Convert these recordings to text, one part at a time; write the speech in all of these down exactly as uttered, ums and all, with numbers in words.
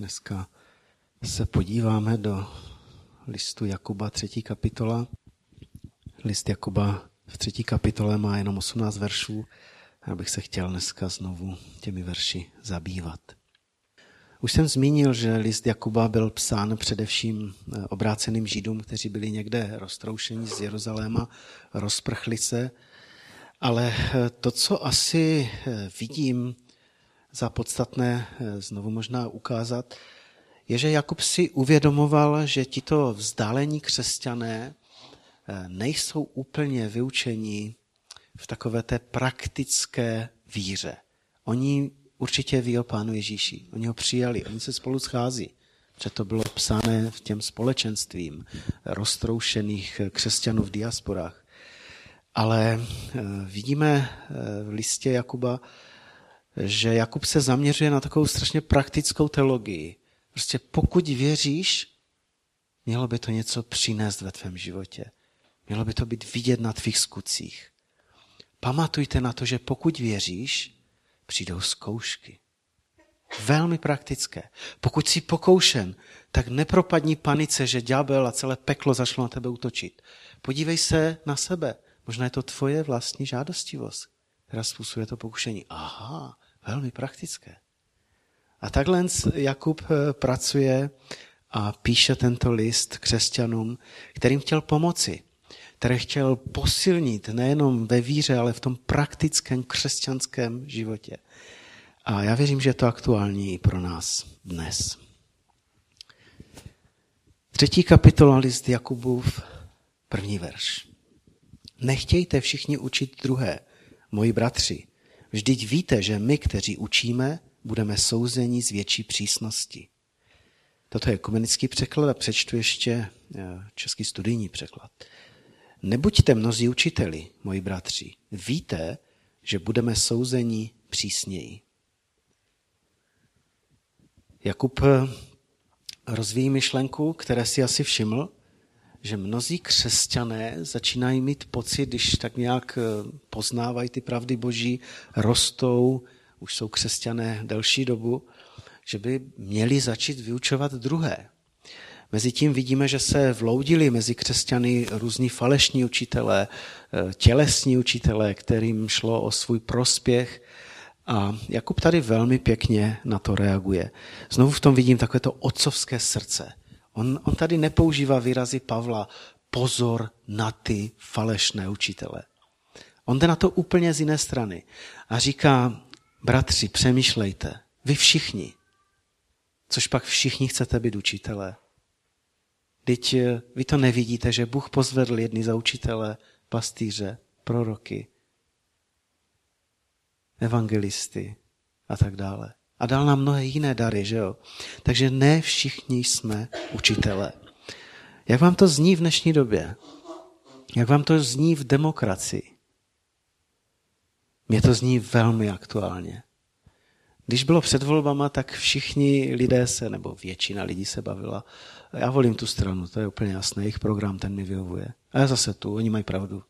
Dneska se podíváme do listu Jakuba, třetí kapitola. List Jakuba v třetí kapitole má jenom osmnáct veršů. Já bych se chtěl dneska znovu těmi verši zabývat. Už jsem zmínil, že list Jakuba byl psán především obráceným Židům, kteří byli někde roztroušeni z Jeruzaléma, rozprchli se. Ale to, co asi vidím za podstatné znovu možná ukázat, je, že Jakub si uvědomoval, že tito vzdálení křesťané nejsou úplně vyučení v takové té praktické víře. Oni určitě ví o Pánu Ježíši, oni ho přijali, oni se spolu schází. Protože to bylo psané v těm společenstvím roztroušených křesťanů v diasporách. Ale vidíme v listě Jakuba, že Jakub se zaměřuje na takovou strašně praktickou teologii. Prostě pokud věříš, mělo by to něco přinést ve tvém životě. Mělo by to být vidět na tvých skutcích. Pamatujte na to, že pokud věříš, přijdou zkoušky. Velmi praktické. Pokud jsi pokoušen, tak nepropadni panice, že ďábel a celé peklo začalo na tebe útočit. Podívej se na sebe. Možná je to tvoje vlastní žádostivost, která způsobuje to pokušení. Aha, velmi praktické. A takhle Jakub pracuje a píše tento list křesťanům, kterým chtěl pomoci, který chtěl posilnit nejenom ve víře, ale v tom praktickém křesťanském životě. A já věřím, že je to aktuální i pro nás dnes. Třetí kapitola list Jakubův, první verš. Nechtějte všichni učit druhé, moji bratři. Vždyť víte, že my, kteří učíme, budeme souzeni z větší přísnosti. Toto je ekumenický překlad a přečtu ještě český studijní překlad. Nebuďte mnozí učiteli, moji bratři. Víte, že budeme souzeni přísněji. Jakub rozvíjí myšlenku, které si asi všiml, že mnozí křesťané začínají mít pocit, když tak nějak poznávají ty pravdy Boží, rostou, už jsou křesťané delší dobu, že by měli začít vyučovat druhé. Mezitím vidíme, že se vloudili mezi křesťany různí falešní učitelé, tělesní učitelé, kterým šlo o svůj prospěch. A Jakub tady velmi pěkně na to reaguje. Znovu v tom vidím takové to otcovské srdce. On, on tady nepoužívá výrazy Pavla pozor na ty falešné učitele. On jde na to úplně z jiné strany a říká, bratři, přemýšlejte, vy všichni, což pak všichni chcete být učitelé. Vždyť vy to nevidíte, že Bůh pozvedl jedny za učitele, pastýře, proroky, evangelisty a tak dále. A dal nám mnohé jiné dary, že jo? Takže ne všichni jsme učitelé. Jak vám to zní v dnešní době? Jak vám to zní v demokracii? Mně to zní velmi aktuálně. Když bylo před volbama, tak všichni lidé se, nebo většina lidí se bavila. Já volím tu stranu, to je úplně jasné, jejich program, ten mi vyhovuje. A já zase tu, oni mají pravdu.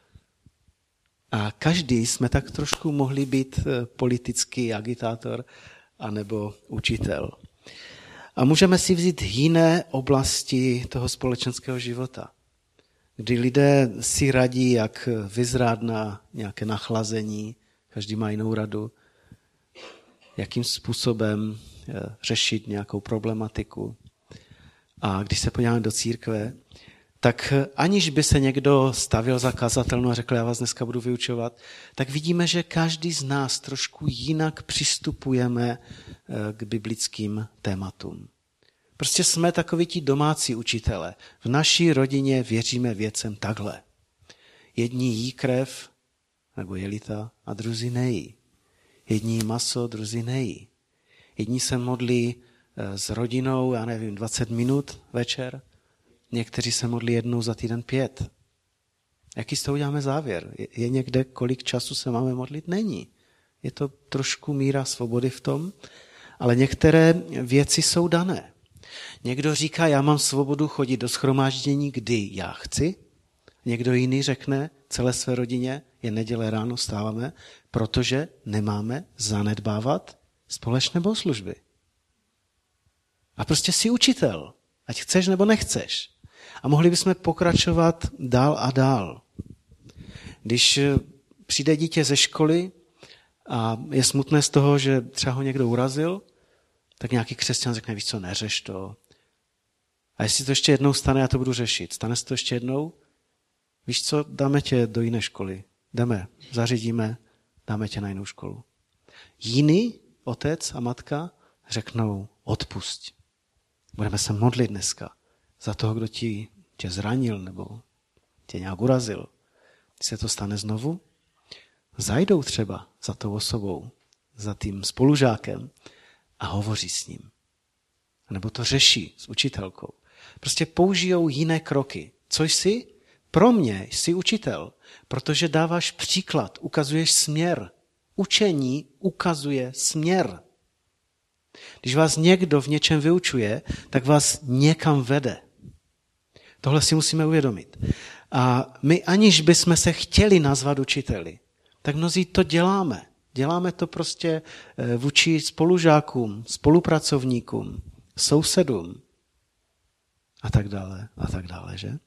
A každý jsme tak trošku mohli být politický agitátor anebo učitel. A můžeme si vzít jiné oblasti toho společenského života, kdy lidé si radí, jak vyzrát na nějaké nachlazení, každý má jinou radu, jakým způsobem řešit nějakou problematiku. A když se podíváme do církve, tak aniž by se někdo stavil za kazatelnu a řekl, já vás dneska budu vyučovat, tak vidíme, že každý z nás trošku jinak přistupujeme k biblickým tématům. Prostě jsme takoví ti domácí učitele. V naší rodině věříme věcem takhle. Jedni jí krev, nebo jelita, a druzí nejí. Jedni jí maso, druzí nejí. Jedni se modlí s rodinou, já nevím, dvacet minut večer, někteří se modlí jednou za týden pět. Jaký z toho uděláme závěr? Je někde, kolik času se máme modlit? Není. Je to trošku míra svobody v tom, ale některé věci jsou dané. Někdo říká, já mám svobodu chodit do shromáždění, kdy já chci. Někdo jiný řekne celé své rodině, je neděle ráno, stáváme, protože nemáme zanedbávat společné bohoslužby. A prostě jsi učitel, ať chceš nebo nechceš. A mohli bychom pokračovat dál a dál. Když přijde dítě ze školy a je smutné z toho, že třeba ho někdo urazil, tak nějaký křesťan řekne, víš co, neřeš to. A jestli to ještě jednou stane, já to budu řešit. Stane se to ještě jednou? Víš co, dáme tě do jiné školy. Jdeme, zařídíme, dáme tě na jinou školu. Jiný otec a matka řeknou, odpusť. Budeme se modlit dneska za toho, kdo ti, tě zranil nebo tě nějak urazil. Když se to stane znovu, zajdou třeba za tou osobou, za tím spolužákem a hovoří s ním. Nebo to řeší s učitelkou. Prostě použijou jiné kroky. Co jsi? Pro mě jsi učitel, protože dáváš příklad, ukazuješ směr. Učení ukazuje směr. Když vás někdo v něčem vyučuje, tak vás někam vede. Tohle si musíme uvědomit. A my aniž bychom se chtěli nazvat učiteli, tak mnozí to děláme. Děláme to prostě vůči spolužákům, spolupracovníkům, sousedům a tak dále a tak dále, že?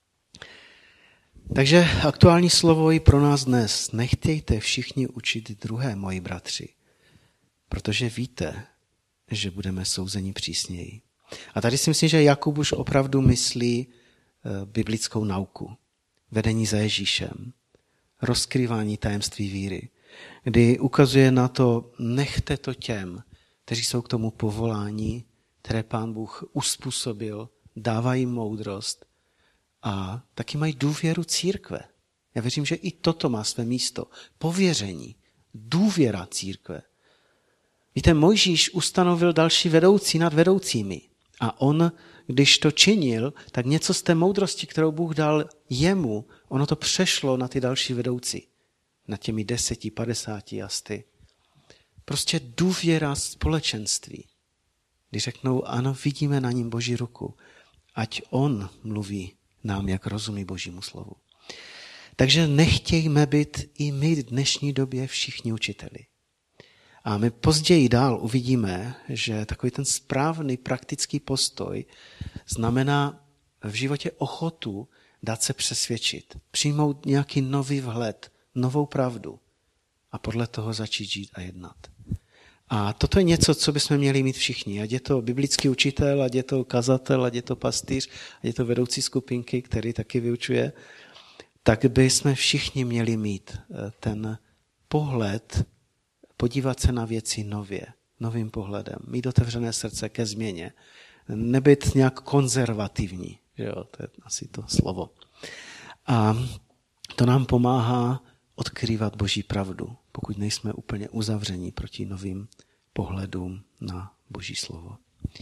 Takže aktuální slovo i pro nás dnes. Nechtějte všichni učit druhé, moji bratři, protože víte, že budeme souzeni přísněji. A tady si myslím, že Jakub už opravdu myslí biblickou nauku, vedení za Ježíšem, rozkrývání tajemství víry, kdy ukazuje na to, nechte to těm, kteří jsou k tomu povolání, které Pán Bůh uspůsobil, dává jim moudrost a taky mají důvěru církve. Já věřím, že i toto má své místo. Pověření, důvěra církve. Víte, Mojžíš ustanovil další vedoucí nad vedoucími a on, když to činil, tak něco z té moudrosti, kterou Bůh dal jemu, ono to přešlo na ty další vedoucí. Na těmi deseti, padesáti a sty. Prostě důvěra společenství. Když řeknou, ano, vidíme na ním Boží ruku, ať on mluví nám, jak rozumí Božímu slovu. Takže nechtějme být i my v dnešní době všichni učiteli. A my později dál uvidíme, že takový ten správný praktický postoj znamená v životě ochotu dát se přesvědčit, přijmout nějaký nový vhled, novou pravdu a podle toho začít žít a jednat. A toto je něco, co bychom měli mít všichni. Ať je to biblický učitel, ať je to kazatel, ať je to pastýř, ať je to vedoucí skupinky, který taky vyučuje, tak bychom všichni měli mít ten pohled, podívat se na věci nově, novým pohledem, mít otevřené srdce ke změně, nebyt nějak konzervativní, že jo, to je asi to slovo. A to nám pomáhá odkrývat Boží pravdu, pokud nejsme úplně uzavření proti novým pohledům na Boží slovo.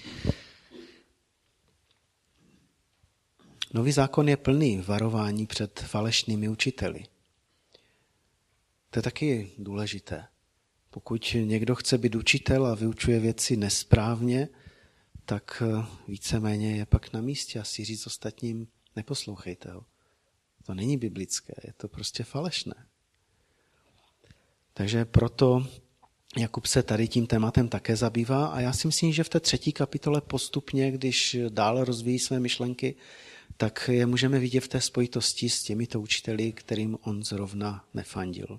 Nový zákon je plný varování před falešnými učiteli. To je taky důležité. Pokud někdo chce být učitel a vyučuje věci nesprávně, tak víceméně je pak na místě asi říct ostatním, neposlouchejte ho. To není biblické, je to prostě falešné. Takže proto Jakub se tady tím tématem také zabývá a já si myslím, že v té třetí kapitole postupně, když dál rozvíjí své myšlenky, tak je můžeme vidět v té spojitosti s těmito učiteli, kterým on zrovna nefandil.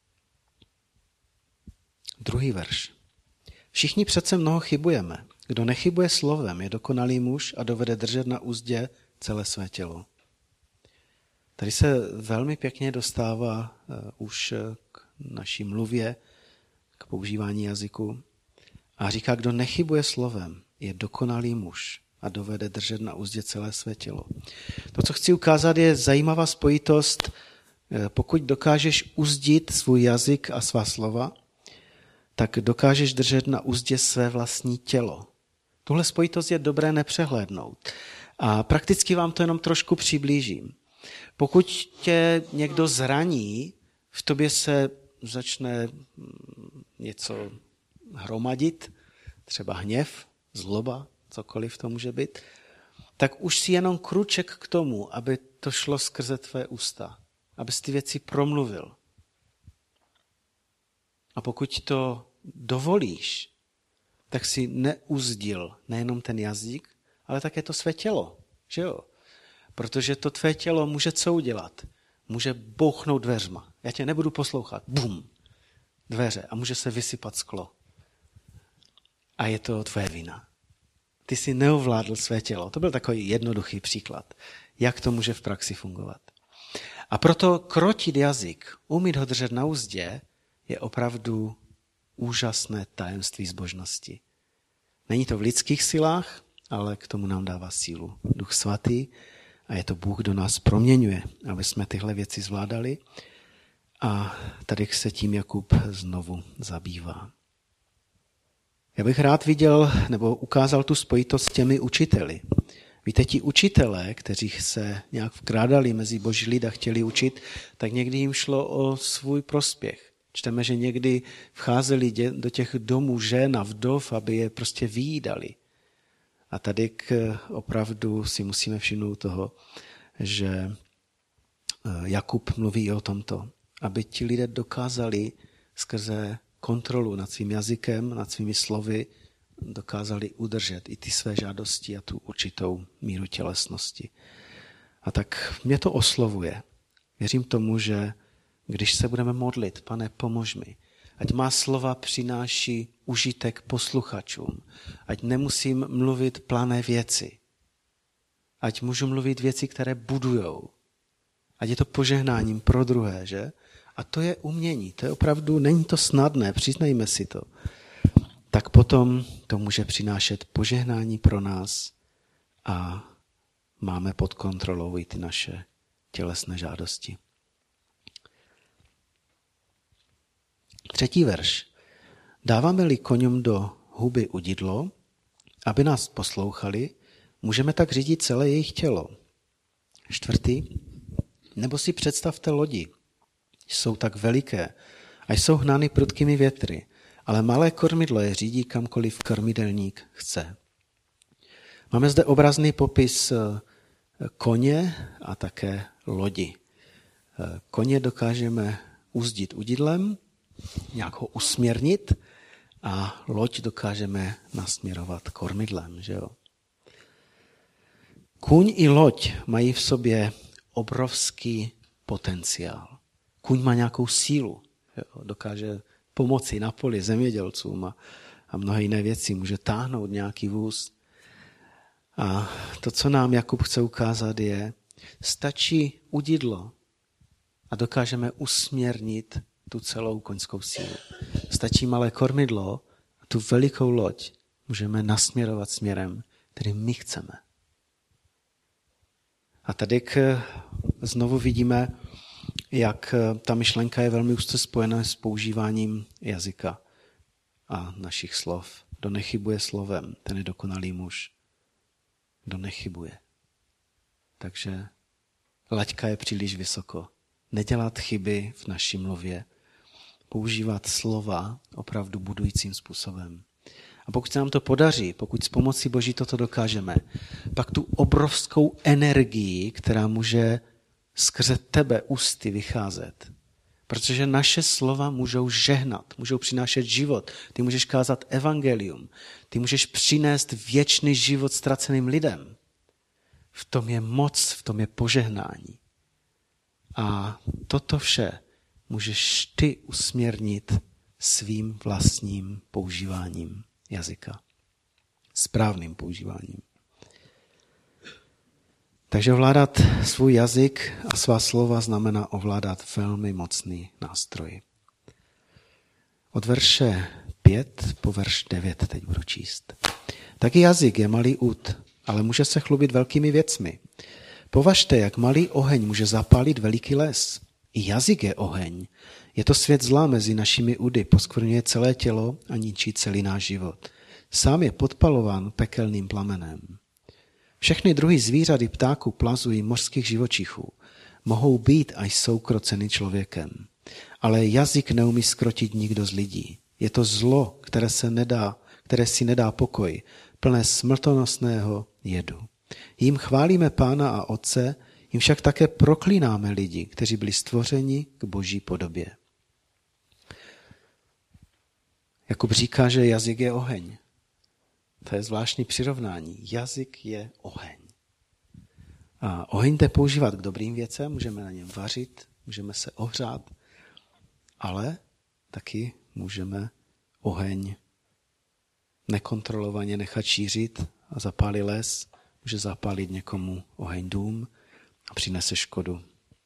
Druhý verš. Všichni přece mnoho chybujeme. Kdo nechybuje slovem, je dokonalý muž a dovede držet na uzdě celé své tělo. Tady se velmi pěkně dostává uh, už k naší mluvě, k používání jazyku a říká, kdo nechybuje slovem, je dokonalý muž a dovede držet na uzdě celé své tělo. To, co chci ukázat, je zajímavá spojitost, pokud dokážeš uzdit svůj jazyk a svá slova, tak dokážeš držet na uzdě své vlastní tělo. Tuhle spojitost je dobré nepřehlédnout. A prakticky vám to jenom trošku přiblížím. Pokud tě někdo zraní, v tobě se začne něco hromadit, třeba hněv, zloba, cokoliv to může být, tak už si jenom kruček k tomu, aby to šlo skrze tvé ústa, abys ty věci promluvil. A pokud to dovolíš, tak si neuzdil nejenom ten jazyk, ale také to své tělo. Že jo? Protože to tvé tělo může co udělat? Může bouchnout dveřma. Já tě nebudu poslouchat. Bum. Dveře. A může se vysypat sklo. A je to tvoje vina. Ty jsi neovládl své tělo. To byl takový jednoduchý příklad, jak to může v praxi fungovat. A proto krotit jazyk, umít ho držet na uzdě, je opravdu úžasné tajemství zbožnosti. Není to v lidských silách, ale k tomu nám dává sílu Duch Svatý a je to Bůh, kdo nás proměňuje, aby jsme tyhle věci zvládali. A tady se tím Jakub znovu zabývá. Já bych rád viděl nebo ukázal tu spojitost s těmi učiteli. Víte, ti učitelé, kteří se nějak vkrádali mezi boží lid a chtěli učit, tak někdy jim šlo o svůj prospěch. Čteme, že někdy vcházeli do těch domů žen a vdov, aby je prostě vyjídali. A tady k, opravdu si musíme všimnout toho, že Jakub mluví o tomto, aby ti lidé dokázali skrze kontrolu nad svým jazykem, nad svými slovy, dokázali udržet i ty své žádosti a tu určitou míru tělesnosti. A tak mě to oslovuje. Věřím tomu, že když se budeme modlit, Pane, pomož mi, ať má slova přináší užitek posluchačům, ať nemusím mluvit plané věci, ať můžu mluvit věci, které budujou, ať je to požehnáním pro druhé, že? A to je umění, to je opravdu, není to snadné, přiznejme si to. Tak potom to může přinášet požehnání pro nás a máme pod kontrolou i ty naše tělesné žádosti. Třetí verš. Dáváme-li koňům do huby udidlo, aby nás poslouchali, můžeme tak řídit celé jejich tělo. Čtvrtý. Nebo si představte lodi. Jsou tak veliké a jsou hnány prudkými větry, ale malé kormidlo je řídí kamkoliv kormidelník chce. Máme zde obrazný popis koně a také lodi. Koně dokážeme uzdit udidlem, nějak ho usměrnit a loď dokážeme nasměrovat kormidlem. Že jo? Kůň i loď mají v sobě obrovský potenciál. Kůň má nějakou sílu, jo? Dokáže pomoci na poli zemědělcům a, a mnohé jiné věci, může táhnout nějaký vůz. A to, co nám Jakub chce ukázat, je, stačí udidlo a dokážeme usměrnit tu celou koňskou sílu. Stačí malé kormidlo a tu velikou loď můžeme nasměrovat směrem, který my chceme. A tady k, znovu vidíme, jak ta myšlenka je velmi úzce spojená s používáním jazyka a našich slov. Kdo nechybuje slovem, ten je dokonalý muž. Kdo nechybuje. Takže laťka je příliš vysoko. Nedělat chyby v naší mluvě. Používat slova opravdu budujícím způsobem. A pokud se nám to podaří, pokud s pomocí Boží toto dokážeme, pak tu obrovskou energii, která může skrze tebe ústy vycházet. Protože naše slova můžou žehnat, můžou přinášet život. Ty můžeš kázat evangelium. Ty můžeš přinést věčný život ztraceným lidem. V tom je moc, v tom je požehnání. A toto vše můžeš ty usměrnit svým vlastním používáním jazyka. Správným používáním. Takže ovládat svůj jazyk a svá slova znamená ovládat velmi mocný nástroj. Od verše pět po verš devět teď budu číst. Taky jazyk je malý úd, ale může se chlubit velkými věcmi. Považte, jak malý oheň může zapálit veliký les. I jazyk je oheň. Je to svět zla mezi našimi údy, poskvrňuje celé tělo a ničí celý náš život. Sám je podpalován pekelným plamenem. Všechny druhy zvířat i ptáků, plazů i mořských živočichů mohou být a jsou kroceny člověkem. Ale jazyk neumí skrotit nikdo z lidí. Je to zlo, které, se nedá, které si nedá pokoj, plné smrtonosného jedu. Jím chválíme Pána a Otce, jim však také proklínáme lidi, kteří byli stvořeni k Boží podobě. Jakub říká, že jazyk je oheň. To je zvláštní přirovnání. Jazyk je oheň. A oheň jde používat k dobrým věcem, můžeme na něm vařit, můžeme se ohřát, ale taky můžeme oheň nekontrolovaně nechat šířit a zapálí les, může zapálit někomu oheň dům a přinese škodu.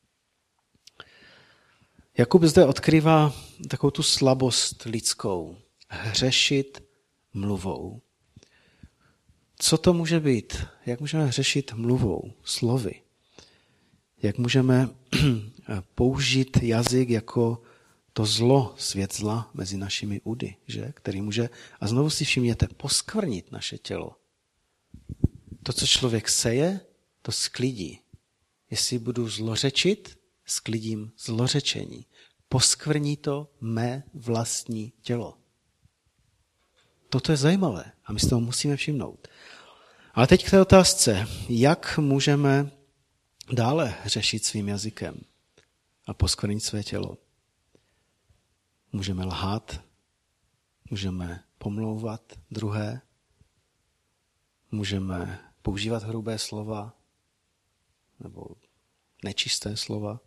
Jakub zde odkrývá takovou tu slabost lidskou, hřešit mluvou. Co to může být? Jak můžeme hřešit mluvou, slovy? Jak můžeme použít jazyk jako to zlo, svět zla mezi našimi údy, že? Který může, a znovu si všimněte, poskvrnit naše tělo. To, co člověk seje, to sklidí. Jestli budu zlořečit, sklidím zlořečení. Poskvrní to mé vlastní tělo. Toto je zajímavé a my si toho musíme všimnout. Ale teď k té otázce, jak můžeme dále řešit svým jazykem a poskvrnit své tělo. Můžeme lhát, můžeme pomlouvat druhé, můžeme používat hrubé slova nebo nečisté slova,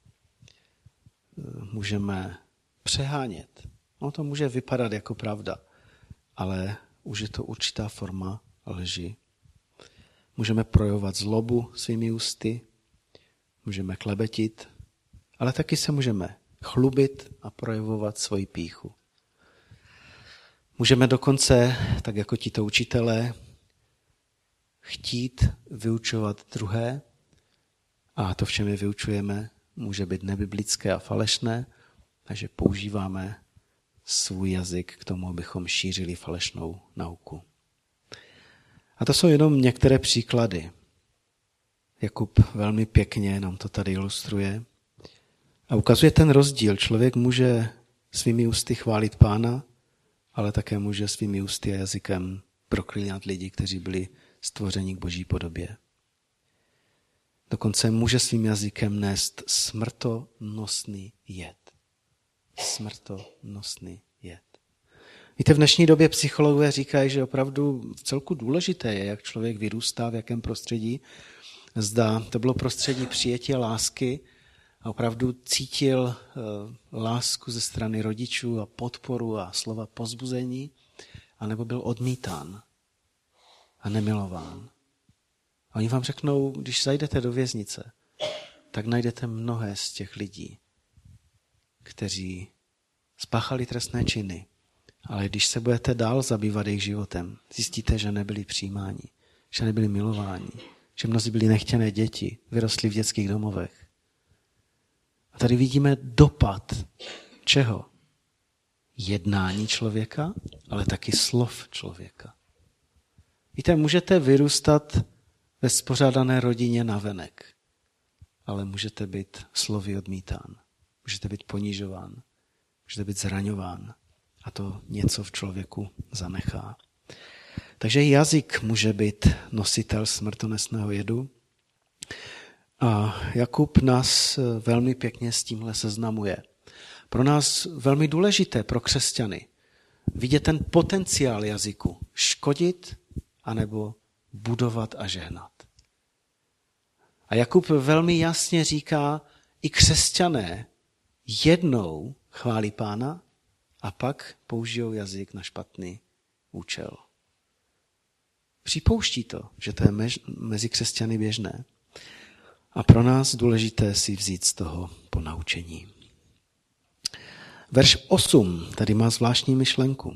můžeme přehánět. No to může vypadat jako pravda, ale už je to určitá forma lži. Můžeme projevovat zlobu svými ústy, můžeme klebetit, ale taky se můžeme chlubit a projevovat svoji pýchu. Můžeme dokonce, tak jako tito učitelé, chtít vyučovat druhé a to, v čem je vyučujeme, může být nebiblické a falešné, takže používáme svůj jazyk k tomu, abychom šířili falešnou nauku. A to jsou jenom některé příklady. Jakub velmi pěkně nám to tady ilustruje a ukazuje ten rozdíl. Člověk může svými ústy chválit Pána, ale také může svými ústy a jazykem proklínat lidi, kteří byli stvořeni k Boží podobě. Dokonce může svým jazykem nést smrtonosný jed. Smrtonosný jed. Víte, v dnešní době psychologové říkají, že opravdu celku důležité je, jak člověk vyrůstá, v jakém prostředí. Zda to bylo prostředí přijetí a lásky a opravdu cítil uh, lásku ze strany rodičů a podporu a slova povzbuzení, anebo byl odmítán a nemilován. A oni vám řeknou, když zajdete do věznice, tak najdete mnohé z těch lidí, kteří spáchali trestné činy, ale když se budete dál zabývat jejich životem, zjistíte, že nebyli přijímáni, že nebyli milováni, že mnozí byli nechtěné děti, vyrostli v dětských domovech. A tady vidíme dopad čeho? Jednání člověka, ale taky slov člověka. Víte, můžete vyrůstat ve spořádané rodině navenek, ale můžete být slovy odmítán, můžete být ponižován, můžete být zraňován a to něco v člověku zanechá. Takže jazyk může být nositel smrtonosného jedu a Jakub nás velmi pěkně s tímhle seznamuje. Pro nás velmi důležité, pro křesťany, vidět ten potenciál jazyku, škodit anebo budovat a žehnat. A Jakub velmi jasně říká, i křesťané jednou chválí Pána a pak použijou jazyk na špatný účel. Připouští to, že to je mezi křesťany běžné. A pro nás důležité si vzít z toho ponaučení. Verš osm tady má zvláštní myšlenku.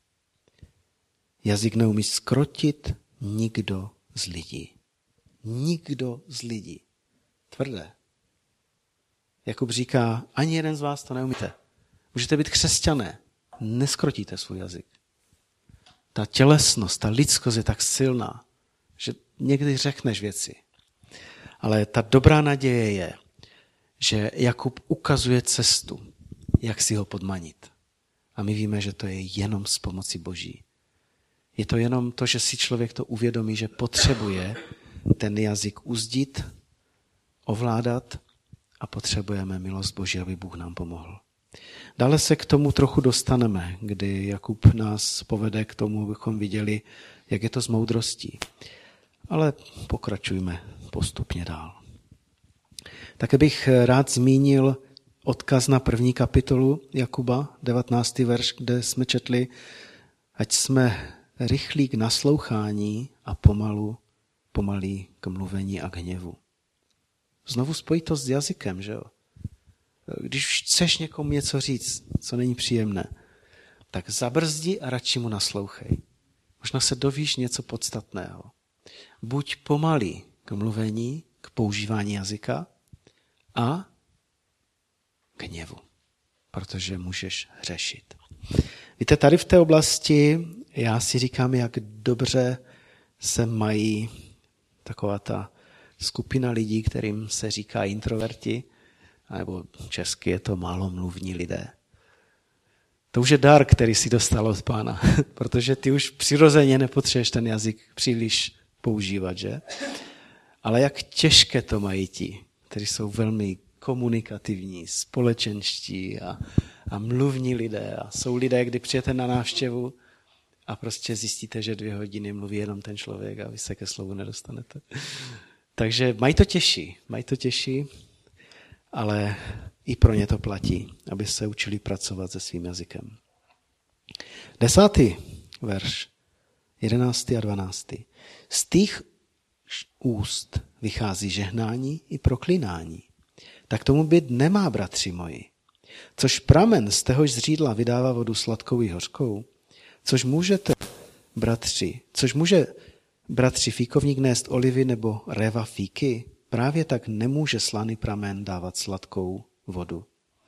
Jazyk neumí zkrotit nikdo z lidí. Nikdo z lidí. Tvrdé. Jakub říká, ani jeden z vás to neumíte. Můžete být křesťané, neskrotíte svůj jazyk. Ta tělesnost, ta lidskost je tak silná, že někdy řekneš věci. Ale ta dobrá naděje je, že Jakub ukazuje cestu, jak si ho podmanit. A my víme, že to je jenom s pomocí Boží. Je to jenom to, že si člověk to uvědomí, že potřebuje ten jazyk uzdit, ovládat a potřebujeme milost Boží, aby Bůh nám pomohl. Dále se k tomu trochu dostaneme, kdy Jakub nás povede k tomu, abychom viděli, jak je to s moudrostí. Ale pokračujme postupně dál. Také bych rád zmínil odkaz na první kapitolu Jakuba, devatenáctý verš, kde jsme četli, ať jsme rychlí k naslouchání a pomalu, pomalí k mluvení a k hněvu. Znovu spojitost s jazykem, že jo? Když chceš někomu něco říct, co není příjemné, tak zabrzdi a radši mu naslouchej. Možná se dovíš něco podstatného. Buď pomalý k mluvení, k používání jazyka a k hněvu, protože můžeš hřešit. Víte, tady v té oblasti já si říkám, jak dobře se mají taková ta skupina lidí, kterým se říká introverti, nebo česky je to málomluvní lidé. To už je dar, který si dostal od Pána, protože ty už přirozeně nepotřebuješ ten jazyk příliš používat, že? Ale jak těžké to mají ti, kteří jsou velmi komunikativní, společenští a, a mluvní lidé. A jsou lidé, kdy přijete na návštěvu a prostě zjistíte, že dvě hodiny mluví jenom ten člověk a vy se ke slovu nedostanete. Takže mají to těžší, mají to těžší, ale i pro ně to platí, aby se učili pracovat se svým jazykem. Desátý verš, jedenáctý a dvanáctý. Z těch úst vychází žehnání i proklinání. Tak tomu být nemá, bratři moji. Což pramen z téhož zřídla vydává vodu sladkou i hořkou, což můžete, bratři, což může bratři fíkovník nést olivy nebo réva fíky, právě tak nemůže slaný pramen dávat sladkou vodu.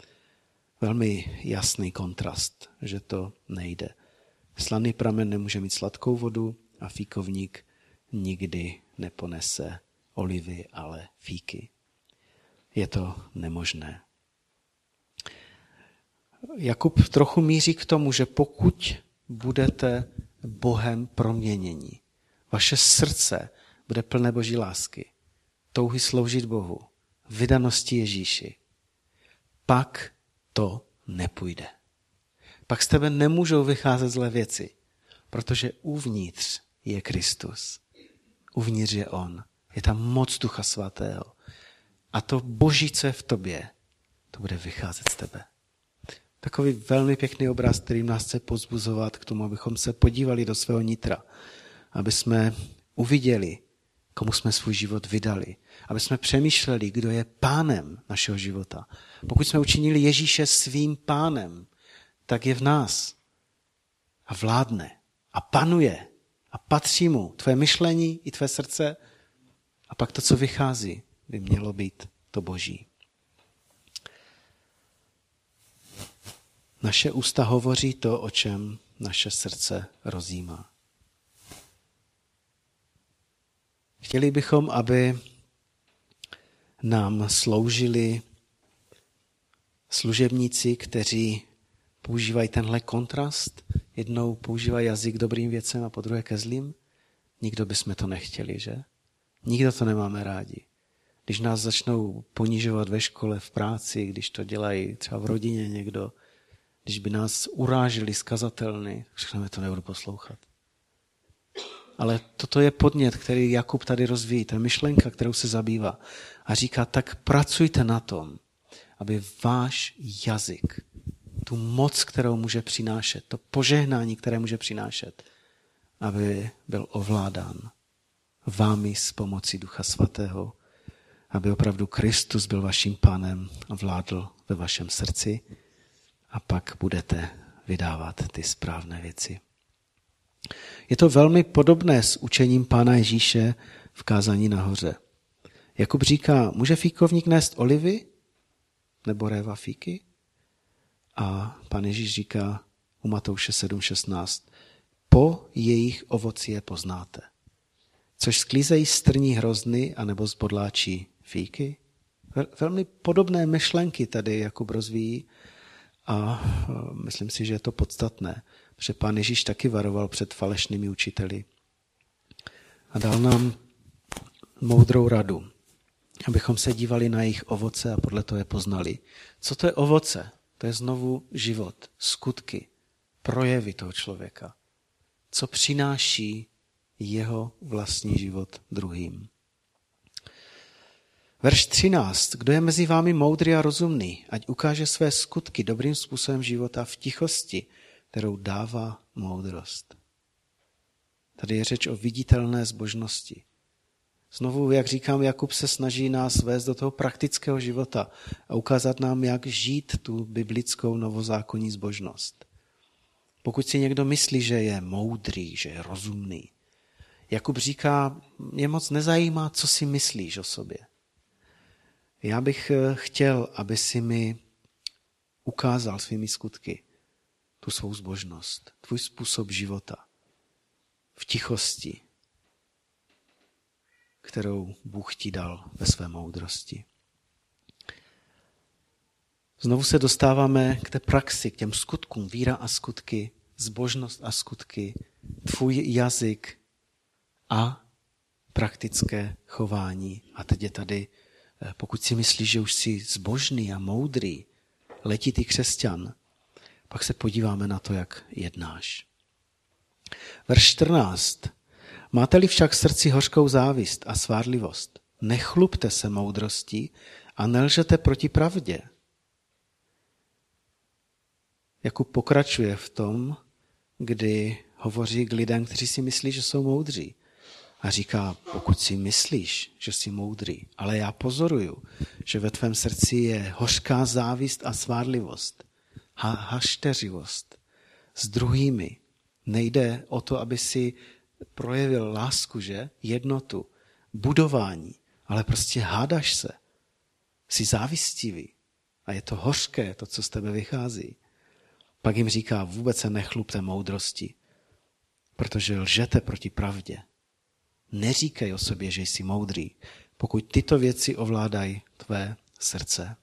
Velmi jasný kontrast, že to nejde. Slaný pramen nemůže mít sladkou vodu a fíkovník nikdy neponese olivy, ale fíky. Je to nemožné. Jakub trochu míří k tomu, že pokud budete Bohem proměnění, vaše srdce bude plné Boží lásky, touhy sloužit Bohu, vydanosti Ježíši, pak to nepůjde. Pak z tebe nemůžou vycházet zlé věci, protože uvnitř je Kristus. Uvnitř je On. Je tam moc Ducha Svatého. A to Boží, co je v tobě, to bude vycházet z tebe. Takový velmi pěkný obraz, který nás chce povzbuzovat k tomu, abychom se podívali do svého nitra, aby jsme uviděli, komu jsme svůj život vydali, aby jsme přemýšleli, kdo je pánem našeho života. Pokud jsme učinili Ježíše svým pánem, tak je v nás a vládne a panuje a patří mu tvé myšlení i tvé srdce a pak to, co vychází, by mělo být to Boží. Naše ústa hovoří to, o čem naše srdce rozjímá. Chtěli bychom, aby nám sloužili služebníci, kteří používají tenhle kontrast. Jednou používají jazyk dobrým věcem a po druhé ke zlým. Nikdo bychom to nechtěli, že? Nikdo to nemáme rádi. Když nás začnou ponižovat ve škole, v práci, když to dělají třeba v rodině někdo, když by nás urážili skazatelny, řekneme, to nebudu poslouchat. Ale toto je podnět, který Jakub tady rozvíjí, to je myšlenka, kterou se zabývá. A říká, tak pracujte na tom, aby váš jazyk, tu moc, kterou může přinášet, to požehnání, které může přinášet, aby byl ovládán vámi s pomocí Ducha Svatého, aby opravdu Kristus byl vaším pánem a vládl ve vašem srdci a pak budete vydávat ty správné věci. Je to velmi podobné s učením Pána Ježíše v kázání nahoře. Jakub říká, může fíkovník nést olivy nebo réva fíky? A Pán Ježíš říká u Matouše sedm šestnáct, po jejich ovoci je poznáte. Což sklízejí strní hrozny anebo zbodláčí fíky? Velmi podobné myšlenky tady Jakub rozvíjí a myslím si, že je to podstatné, protože Pán Ježíš taky varoval před falešnými učiteli. A dal nám moudrou radu, abychom se dívali na jejich ovoce a podle toho je poznali. Co to je ovoce? To je znovu život, skutky, projevy toho člověka. Co přináší jeho vlastní život druhým. Verš třináct. Kdo je mezi vámi moudrý a rozumný, ať ukáže své skutky dobrým způsobem života v tichosti, kterou dává moudrost. Tady je řeč o viditelné zbožnosti. Znovu, jak říkám, Jakub se snaží nás vést do toho praktického života a ukázat nám, jak žít tu biblickou novozákonní zbožnost. Pokud si někdo myslí, že je moudrý, že je rozumný, Jakub říká, mě moc nezajímá, co si myslíš o sobě. Já bych chtěl, aby si mi ukázal svými skutky tu svou zbožnost, tvůj způsob života v tichosti, kterou Bůh ti dal ve své moudrosti. Znovu se dostáváme k té praxi, k těm skutkům, víra a skutky, zbožnost a skutky, tvůj jazyk a praktické chování. A teď je tady, pokud si myslíš, že už jsi zbožný a moudrý, letitý křesťan, pak se podíváme na to, jak jednáš. Verš čtrnáct. Máte-li však v srdci hořkou závist a svárlivost, nechlubte se moudrostí a nelžete proti pravdě. Jakub pokračuje v tom, kdy hovoří k lidem, kteří si myslí, že jsou moudří. A říká, pokud si myslíš, že jsi moudrý, ale já pozoruju, že ve tvém srdci je hořká závist a svárlivost, ha- hašteřivost s druhými. Nejde o to, aby si projevil lásku, že? Jednotu, budování, ale prostě hádáš se. Jsi závistivý a je to hořké, to, co z tebe vychází. Pak jim říká, vůbec se nechlubte moudrosti, protože lžete proti pravdě. Neříkej o sobě, že jsi moudrý, pokud tyto věci ovládají tvé srdce.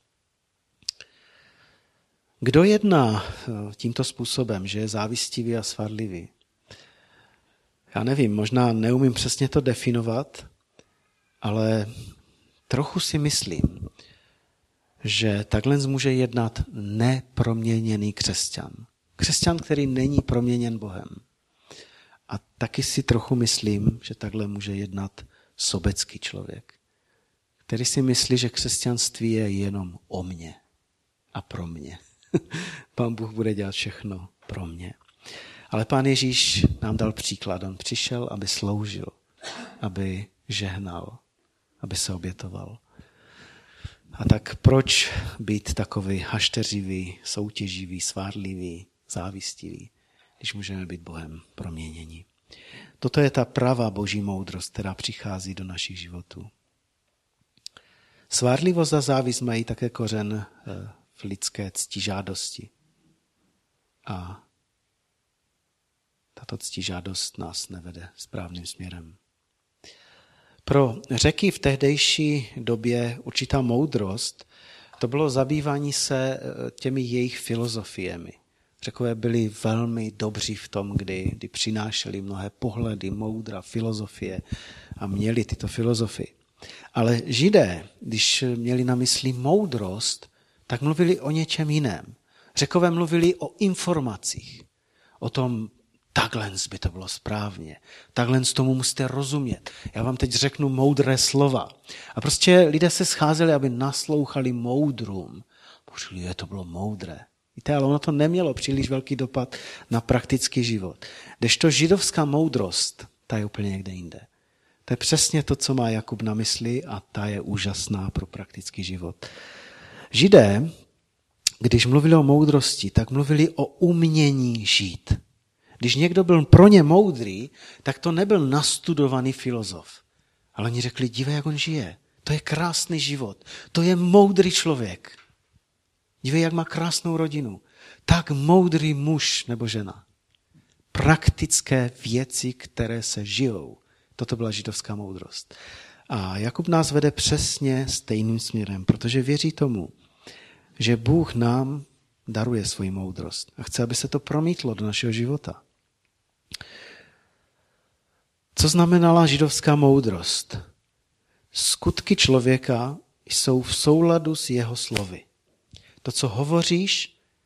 Kdo jedná tímto způsobem, že je závistivý a svárlivý? Já nevím, možná neumím přesně to definovat, ale trochu si myslím, že takhle může jednat neproměněný křesťan. Křesťan, který není proměněn Bohem. A taky si trochu myslím, že takhle může jednat sobecký člověk, který si myslí, že křesťanství je jenom o mně a pro mě. Pán Bůh bude dělat všechno pro mě. Ale Pán Ježíš nám dal příklad. On přišel, aby sloužil, aby žehnal, aby se obětoval. A tak proč být takový hašteřivý, soutěživý, svárlivý, závistivý, když můžeme být Bohem proměnění? Toto je ta pravá boží moudrost, která přichází do našich životů. Svárlivost a závist mají také kořen v lidské ctižádosti. A tato ctižádost nás nevede správným směrem. Pro Řeky v tehdejší době určitá moudrost, to bylo zabývání se těmi jejich filozofiemi. Řekové byli velmi dobří v tom, kdy, kdy přinášeli mnohé pohledy, moudra, filozofie a měli tyto filozofie. Ale Židé, když měli na mysli moudrost, tak mluvili o něčem jiném. Řekové mluvili o informacích, o tom, takhle by to bylo správně, takhle tomu musíte rozumět. Já vám teď řeknu moudré slova. A prostě lidé se scházeli, aby naslouchali moudrům. Božili, je to bylo moudré. Víte, ale ono to nemělo příliš velký dopad na praktický život. Kdežto židovská moudrost, ta je úplně někde jinde. To je přesně to, co má Jakub na mysli a ta je úžasná pro praktický život. Židé, když mluvili o moudrosti, tak mluvili o umění žít. Když někdo byl pro ně moudrý, tak to nebyl nastudovaný filozof. Ale oni řekli, dívej, jak on žije. To je krásný život. To je moudrý člověk. Dívej, jak má krásnou rodinu. Tak moudrý muž nebo žena. Praktické věci, které se žijou. Toto byla židovská moudrost. A Jakub nás vede přesně stejným směrem, protože věří tomu, že Bůh nám daruje svoji moudrost a chce, aby se to promítlo do našeho života. Co znamenala židovská moudrost? Skutky člověka jsou v souladu s jeho slovy. To, co hovoříš,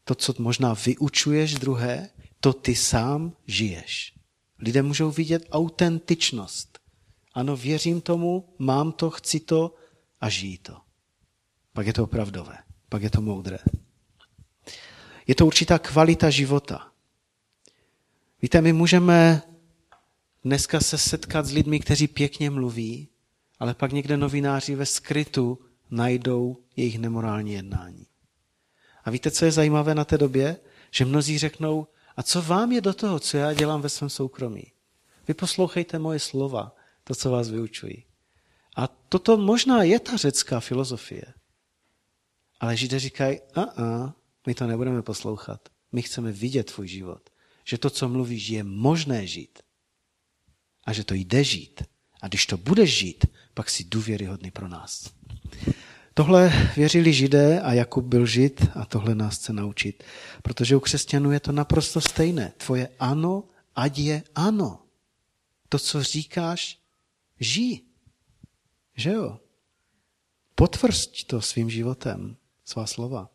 to, co možná vyučuješ druhé, to ty sám žiješ. Lidé můžou vidět autentičnost. Ano, věřím tomu, mám to, chci to a žijí to. Pak je to opravdové, pak je to moudré. Je to určitá kvalita života. Víte, my můžeme dneska se setkat s lidmi, kteří pěkně mluví, ale pak někde novináři ve skrytu najdou jejich nemorální jednání. A víte, co je zajímavé na té době? Že mnozí řeknou, a co vám je do toho, co já dělám ve svém soukromí? Vy poslouchejte moje slova, to, co vás vyučují. A toto možná je ta řecká filozofie. Ale Židé říkají, a a, my to nebudeme poslouchat. My chceme vidět tvůj život. Že to, co mluvíš, je možné žít. A že to jde žít. A když to budeš žít, pak jsi důvěryhodný pro nás. Tohle věřili Židé a Jakub byl Žid a tohle nás chce naučit. Protože u křesťanů je to naprosto stejné. Tvoje ano, ať je ano. To, co říkáš, žij. Že jo? Potvrď to svým životem, svá slova.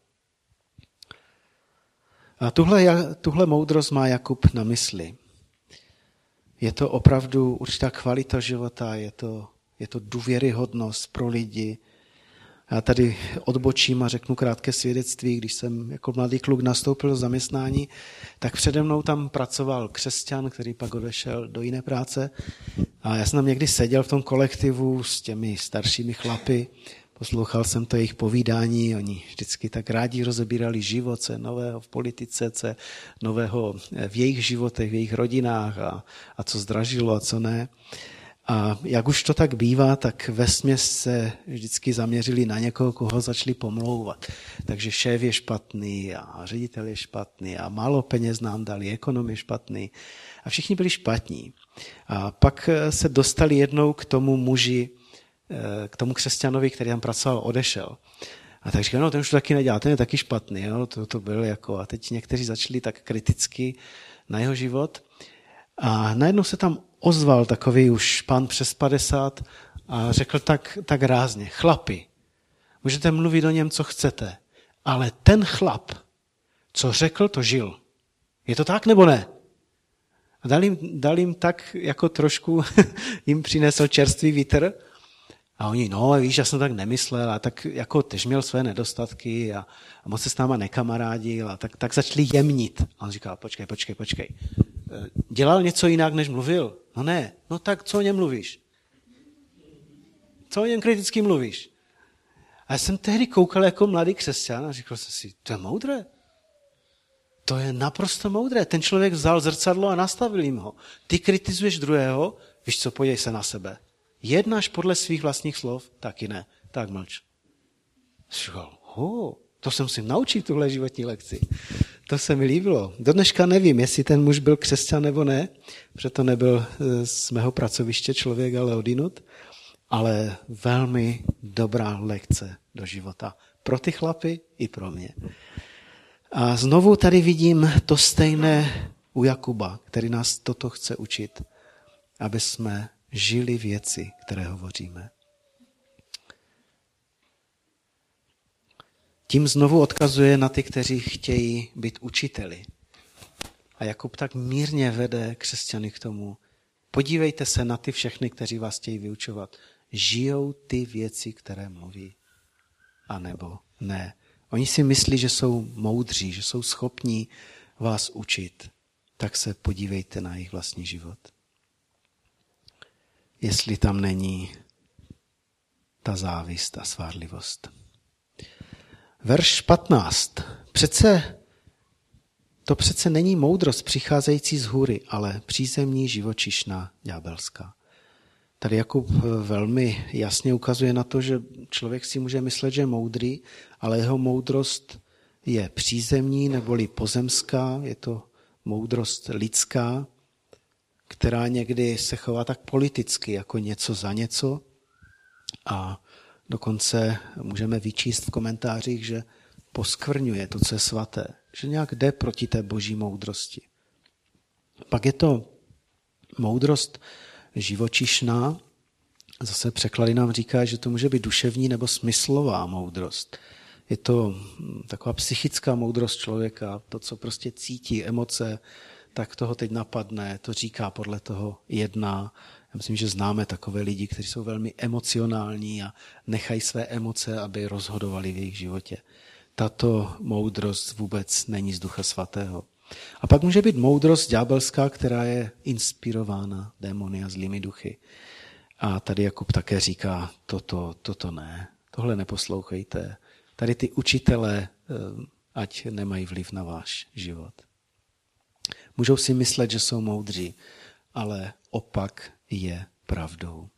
A tuhle, tuhle moudrost má Jakub na mysli. Je to opravdu určitá kvalita života, je to, je to důvěryhodnost pro lidi. Já tady odbočím a řeknu krátké svědectví. Když jsem jako mladý kluk nastoupil do zaměstnání, tak přede mnou tam pracoval křesťan, který pak odešel do jiné práce. A já jsem tam někdy seděl v tom kolektivu s těmi staršími chlapy, poslouchal jsem to jejich povídání, oni vždycky tak rádi rozebírali život, co je nového v politice, co je nového v jejich životech, v jejich rodinách a, a co zdražilo a co ne. A jak už to tak bývá, tak vesměs se vždycky zaměřili na někoho, koho začali pomlouvat. Takže šéf je špatný a ředitel je špatný a málo peněz nám dali, ekonom je špatný a všichni byli špatní. A pak se dostali jednou k tomu muži, k tomu křesťanovi, který tam pracoval, odešel. A tak říkal, no ten už to taky nedělá, ten je taky špatný. Jo? To, to byl jako, a teď někteří začali tak kriticky na jeho život. A najednou se tam ozval takový už pán přes padesát a řekl tak, tak rázně, chlapi, můžete mluvit o něm, co chcete, ale ten chlap, co řekl, to žil. Je to tak, nebo ne? A dal jim, dal jim tak, jako trošku jim přinesl čerstvý vítr a oni, no víš, já jsem tak nemyslel a tak jako tež měl své nedostatky a, a moc se s náma nekamarádil a tak, tak začali jemnit. A on říkal, počkej, počkej, počkej. Dělal něco jinak, než mluvil? No ne. No tak co o něm mluvíš? Co o něm kriticky mluvíš? A já jsem tehdy koukal jako mladý křesťan a říkal jsem si, to je moudré. To je naprosto moudré. Ten člověk vzal zrcadlo a nastavil jim ho. Ty kritizuješ druhého, víš co, podívej se na sebe. Jednáš podle svých vlastních slov? Taky ne. Tak mlč. Říkal, ho, to se musím naučit, tuhle životní lekci. To se mi líbilo. Do dneška nevím, jestli ten muž byl křesťan nebo ne, protože to nebyl z mého pracoviště člověk, ale odinut. Ale velmi dobrá lekce do života. Pro ty chlapy i pro mě. A znovu tady vidím to stejné u Jakuba, který nás toto chce učit, aby jsme žili věci, které hovoříme. Tím znovu odkazuje na ty, kteří chtějí být učiteli. A Jakub tak mírně vede křesťany k tomu. Podívejte se na ty všechny, kteří vás chtějí vyučovat. Žijou ty věci, které mluví? A nebo ne. Oni si myslí, že jsou moudří, že jsou schopní vás učit. Tak se podívejte na jejich vlastní život. Jestli tam není ta závist a svárlivost. Verš patnáct. Přece, to přece není moudrost přicházející z hůry, ale přízemní, živočišná, ďábelská. Tady Jakub velmi jasně ukazuje na to, že člověk si může myslet, že je moudrý, ale jeho moudrost je přízemní neboli pozemská, je to moudrost lidská, která někdy se chová tak politicky, jako něco za něco. A dokonce můžeme vyčíst v komentářích, že poskvrňuje to, co je svaté, že nějak jde proti té boží moudrosti. Pak je to moudrost živočišná, zase překlady nám říká, že to může být duševní nebo smyslová moudrost. Je to taková psychická moudrost člověka, to, co prostě cítí, emoce, tak toho teď napadne, to říká, podle toho jedná. Já myslím, že známe takové lidi, kteří jsou velmi emocionální a nechají své emoce, aby rozhodovali v jejich životě. Tato moudrost vůbec není z Ducha Svatého. A pak může být moudrost ďábelská, která je inspirována démony a zlými duchy. A tady Jakub také říká, toto, toto ne, tohle neposlouchejte. Tady ty učitelé, ať nemají vliv na váš život. Můžou si myslet, že jsou moudří, ale opak je pravdou.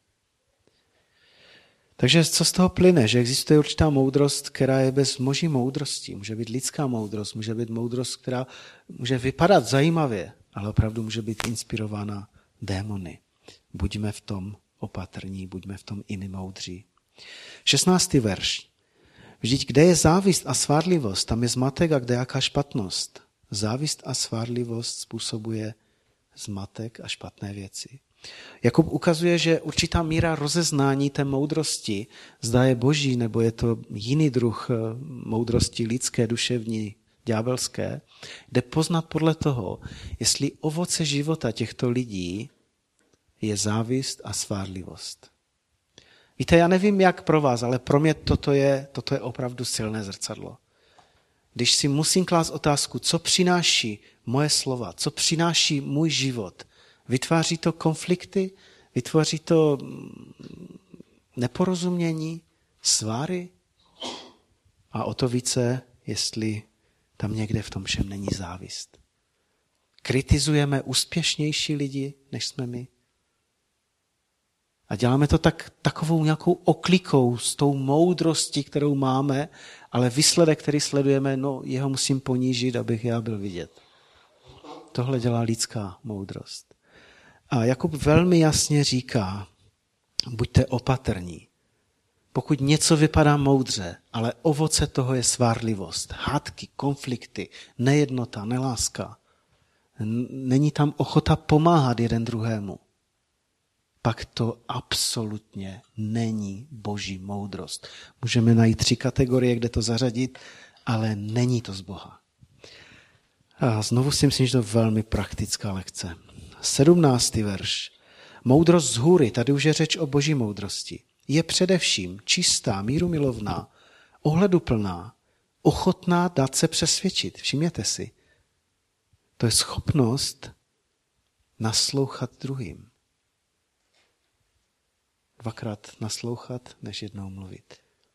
Takže co z toho plyne? Že existuje určitá moudrost, která je bez moží moudrosti. Může být lidská moudrost, může být moudrost, která může vypadat zajímavě, ale opravdu může být inspirována démony. Buďme v tom opatrní, buďme v tom i my moudří. šestnáctý verš. Vždyť kde je závist a svárlivost, tam je zmatek a kde jaká špatnost. Závist a svárlivost způsobuje zmatek a špatné věci. Jakub ukazuje, že určitá míra rozeznání té moudrosti, zda je boží, nebo je to jiný druh moudrosti lidské, duševní, ďábelské, jde poznat podle toho, jestli ovoce života těchto lidí je závist a svárlivost. Víte, já nevím, jak pro vás, ale pro mě toto je, toto je opravdu silné zrcadlo. Když si musím klást otázku, co přináší moje slova, co přináší můj život, vytváří to konflikty, vytváří to neporozumění, sváry a o to více, jestli tam někde v tom všem není závist. Kritizujeme úspěšnější lidi, než jsme my. A děláme to tak, takovou nějakou oklikou s tou moudrostí, kterou máme, ale výsledek, který sledujeme, no jeho musím ponížit, abych já byl vidět. Tohle dělá lidská moudrost. A Jakub velmi jasně říká, buďte opatrní. Pokud něco vypadá moudře, ale ovoce toho je svárlivost, hádky, konflikty, nejednota, neláska, není tam ochota pomáhat jeden druhému, pak to absolutně není boží moudrost. Můžeme najít tři kategorie, kde to zařadit, ale není to z Boha. A znovu si myslím, že to je velmi praktická lekce. sedmnáctý verš. Moudrost z hůry, tady už je řeč o boží moudrosti. Je především čistá, mírumilovná, ohleduplná, ochotná dát se přesvědčit. Všimněte si. To je schopnost naslouchat druhým. Dvakrát naslouchat, než jednou mluvit.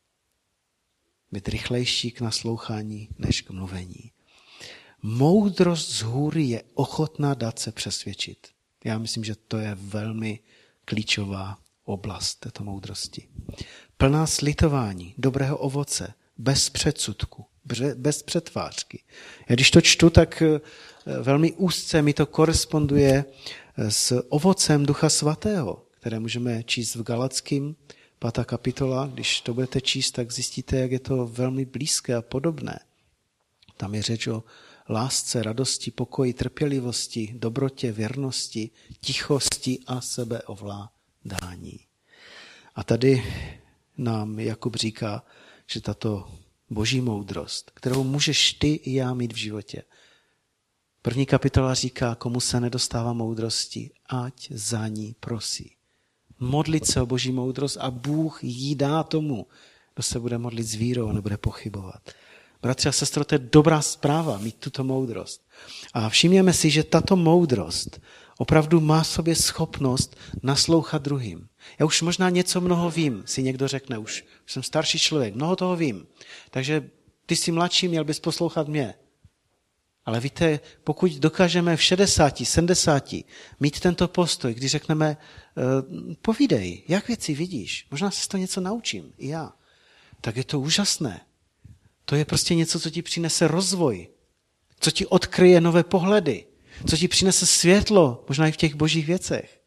Být rychlejší k naslouchání, než k mluvení. Moudrost z hůry je ochotná dát se přesvědčit. Já myslím, že to je velmi klíčová oblast této moudrosti. Plná slitování, dobrého ovoce, bez předsudku, bez přetvářky. Já když to čtu, tak velmi úzce mi to koresponduje s ovocem Ducha Svatého, které můžeme číst v Galackým, pátá kapitola. Když to budete číst, tak zjistíte, jak je to velmi blízké a podobné. Tam je řeč o lásce, radosti, pokoji, trpělivosti, dobrotě, věrnosti, tichosti a sebeovládání. A tady nám Jakub říká, že tato boží moudrost, kterou můžeš ty i já mít v životě. První kapitola říká, komu se nedostává moudrosti, ať za ní prosí. Modlit se o boží moudrost a Bůh jí dá tomu, kdo se bude modlit s vírou a nebude pochybovat. Bratři a sestro, to je dobrá zpráva, mít tuto moudrost. A všimněme si, že tato moudrost opravdu má v sobě schopnost naslouchat druhým. Já už možná něco mnoho vím, si někdo řekne, už, už jsem starší člověk, mnoho toho vím. Takže ty jsi mladší, měl bys poslouchat mě. Ale víte, pokud dokážeme v šedesáti, sedmdesáti mít tento postoj, když řekneme, povídej, jak věci vidíš, možná se to něco naučím, i já, tak je to úžasné. To je prostě něco, co ti přinese rozvoj, co ti odkryje nové pohledy, co ti přinese světlo, možná i v těch božích věcech.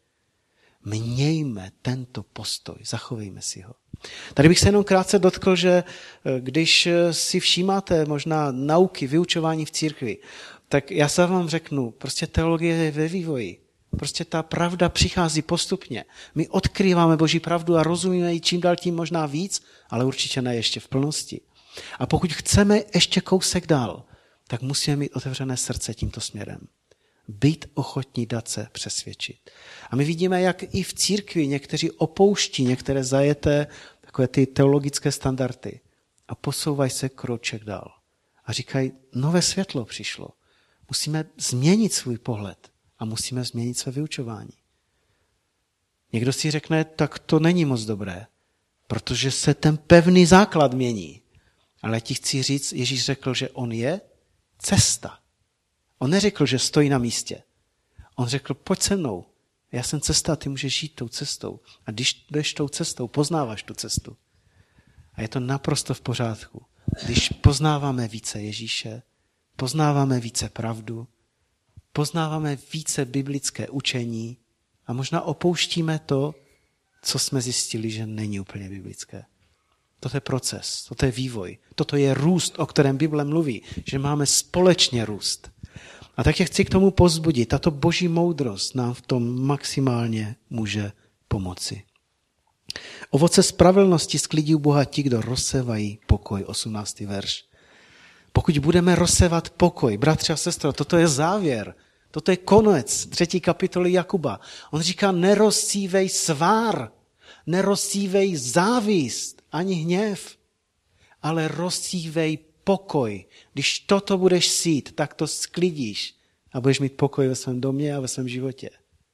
Mějme tento postoj, zachovejme si ho. Tady bych se jenom krátce dotkl, že když si všímáte možná nauky, vyučování v církvi, tak já se vám řeknu, prostě teologie je ve vývoji. Prostě ta pravda přichází postupně. My odkrýváme boží pravdu a rozumíme ji čím dál tím možná víc, ale určitě ne ještě v plnosti. A pokud chceme ještě kousek dál, tak musíme mít otevřené srdce tímto směrem. Být ochotní dát se přesvědčit. A my vidíme, jak i v církvi někteří opouští některé zajeté takové ty teologické standardy a posouvají se kroček dál. A říkají, nové světlo přišlo. Musíme změnit svůj pohled a musíme změnit své vyučování. Někdo si řekne, tak to není moc dobré, protože se ten pevný základ mění. Ale já ti chci říct, Ježíš řekl, že on je cesta. On neřekl, že stojí na místě. On řekl, pojď se mnou. Já jsem cesta, ty můžeš žít tou cestou. A když jdeš tou cestou, poznáváš tu cestu. A je to naprosto v pořádku. Když poznáváme více Ježíše, poznáváme více pravdu, poznáváme více biblické učení a možná opouštíme to, co jsme zjistili, že není úplně biblické. Toto je proces, toto je vývoj, toto je růst, o kterém Bible mluví, že máme společně růst. A tak je chci k tomu povzbudit. Tato boží moudrost nám v tom maximálně může pomoci. Ovoce spravedlnosti sklidí u Boha ti, kdo rozsévají pokoj, osmnáctý verš. Pokud budeme rozsévat pokoj, bratři a sestro, toto je závěr, toto je konec třetí kapitoly Jakuba. On říká, nerozsívej svár, nerozsívej závist, ani hněv, ale rozsívej pokoj. Když toto budeš sít, tak to sklidíš a budeš mít pokoj ve svém domě a ve svém životě.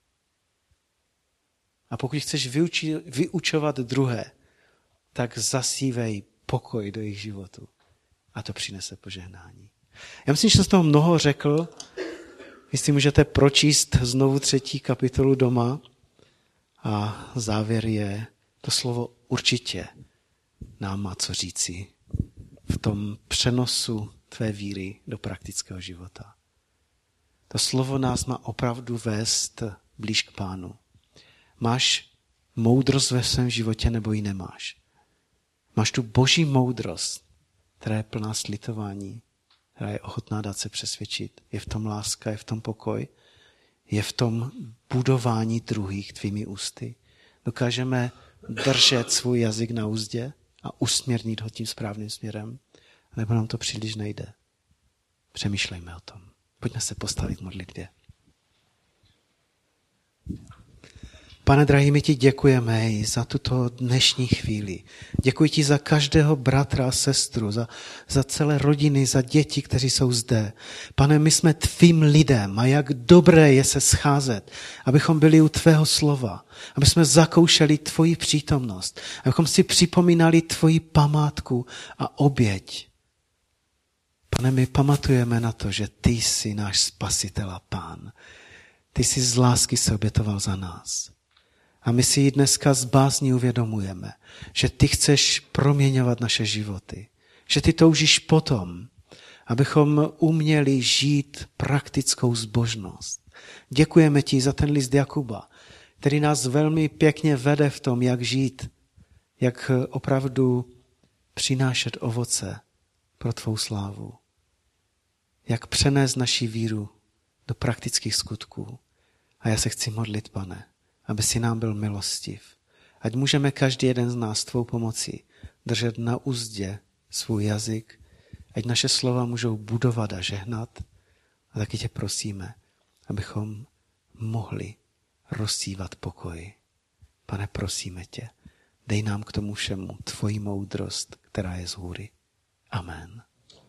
A pokud chceš vyuči, vyučovat druhé, tak zasívej pokoj do jejich životu. A to přinese požehnání. Já myslím, že jsem z toho mnoho řekl. Vy si můžete pročíst znovu třetí kapitolu doma. A závěr je, to slovo určitě nám má co říci v tom přenosu tvé víry do praktického života. To slovo nás má opravdu vést blíž k Pánu. Máš moudrost ve svém životě, nebo ji nemáš? Máš tu boží moudrost, která je plná slitování, která je ochotná dát se přesvědčit. Je v tom láska, je v tom pokoj, je v tom budování druhých tvými ústy. Dokážeme držet svůj jazyk na úzdě a usměrnit ho tím správným směrem, nebo nám to příliš nejde. Přemýšlejme o tom. Pojďme se postavit modlitbě. Pane drahý, my ti děkujeme i za tuto dnešní chvíli. Děkuji ti za každého bratra a sestru, za, za celé rodiny, za děti, kteří jsou zde. Pane, my jsme tvým lidem a jak dobré je se scházet, abychom byli u tvého slova, aby jsme zakoušeli tvoji přítomnost, abychom si připomínali tvoji památku a oběť. Pane, my pamatujeme na to, že ty jsi náš spasitel a Pán. Ty jsi z lásky se obětoval za nás. A my si ji dneska z bázní uvědomujeme, že ty chceš proměňovat naše životy. Že ty toužíš potom, abychom uměli žít praktickou zbožnost. Děkujeme ti za ten list Jakuba, který nás velmi pěkně vede v tom, jak žít, jak opravdu přinášet ovoce pro tvou slávu. Jak přenést naši víru do praktických skutků. A já se chci modlit, Pane, aby si nám byl milostiv. Ať můžeme každý jeden z nás tvou pomocí držet na úzdě svůj jazyk, ať naše slova můžou budovat a žehnat. A taky tě prosíme, abychom mohli rozsívat pokoj. Pane, prosíme tě, dej nám k tomu všemu tvoji moudrost, která je z hůry. Amen.